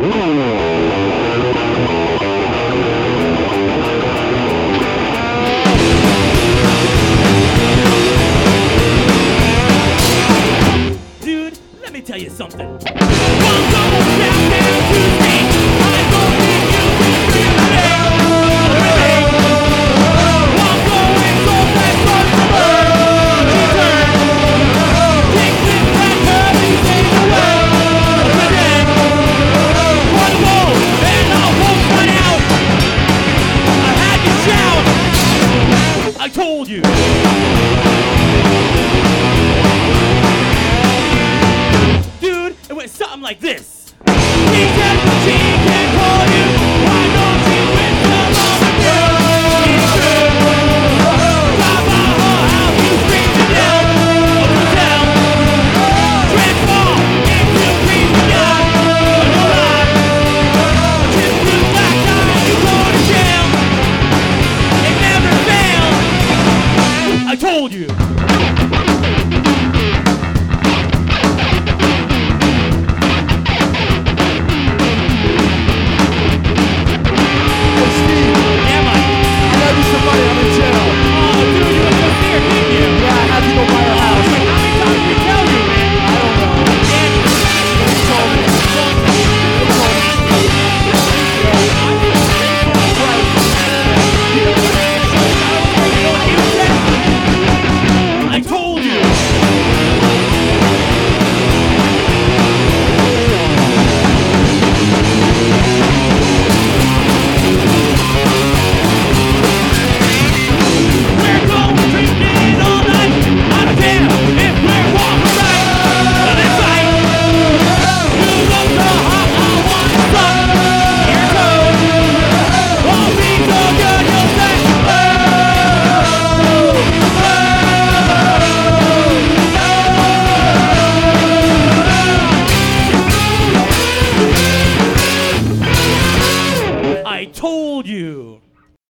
Dude, let me tell you something. One double step down to me. I don't need you to remain. I'm going so fast from the world. Take this back, hurry, take away. Again. One more, and I'll won't run out. I had to shout. I told you. Dude, it went something like this. She said she can call you. Why don't you win some other girl? It's true. Drive by her house, you scream to down. Over town. Transform into green sky. No lie. Just blue black eye, you go to jail. It never failed. I told you. I told you.